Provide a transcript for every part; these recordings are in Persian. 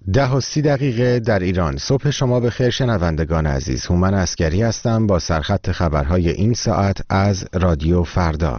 10:30 در ایران. صبح شما بخیر شنوندگان عزیز. هومن عسکری هستم با سرخط خبرهای این ساعت از رادیو فردا.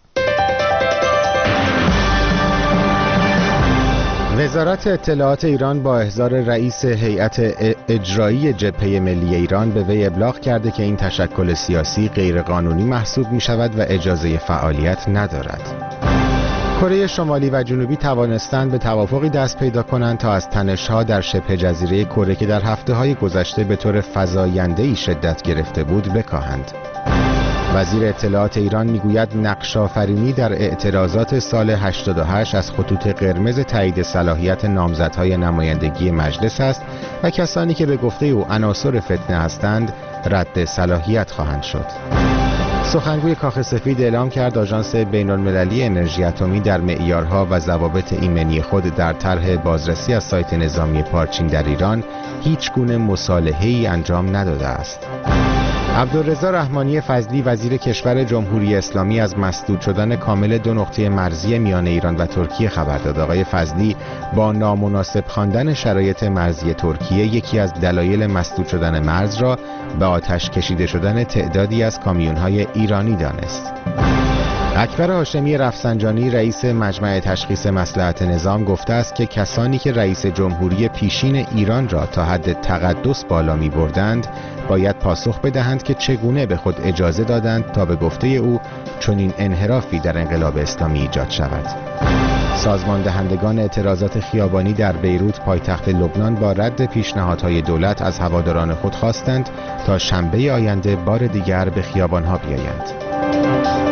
وزارت اطلاعات ایران با احضار رئیس هیئت اجرایی جبهه ملی ایران به وی ابلاغ کرده که این تشکل سیاسی غیرقانونی محسوب می شود و اجازه فعالیت ندارد. کره شمالی و جنوبی توانستند به توافقی دست پیدا کنند تا از تنش‌ها در شبه جزیره کره که در هفته‌های گذشته به طور فزاینده‌ای شدت گرفته بود بکاهند. وزیر اطلاعات ایران میگوید نقش‌آفرینی در اعتراضات سال 88 از خطوط قرمز تایید صلاحیت نامزدهای نمایندگی مجلس است و کسانی که به گفته او عناصر فتنه هستند رد صلاحیت خواهند شد. سخنگوی کاخ سفید اعلام کرد آژانس بین‌المللی انرژی اتمی در معیارها و ضوابط ایمنی خود در طرح بازرسی از سایت نظامی پارچین در ایران هیچ گونه مصالحه‌ای انجام نداده است. عبدالرضا رحمانی فضلی وزیر کشور جمهوری اسلامی از مسدود شدن کامل 2 نقطه مرزی میان ایران و ترکیه خبر داد. آقای فضلی با نامناسب خواندن شرایط مرزی ترکیه یکی از دلایل مسدود شدن مرز را به آتش کشیده شدن تعدادی از کامیون‌های ایرانی دانست. اکبر هاشمی رفسنجانی رئیس مجمع تشخیص مصلحت نظام گفته است که کسانی که رئیس جمهوری پیشین ایران را تا حد تقدس بالا می بردند باید پاسخ بدهند که چگونه به خود اجازه دادند تا به گفته او چنین انحرافی در انقلاب اسلامی ایجاد شود. سازمان دهندگان اعتراضات خیابانی در بیروت پایتخت لبنان با رد پیشنهادهای دولت از هواداران خود خواستند تا شنبه آینده بار دیگر به خیابانها بیایند.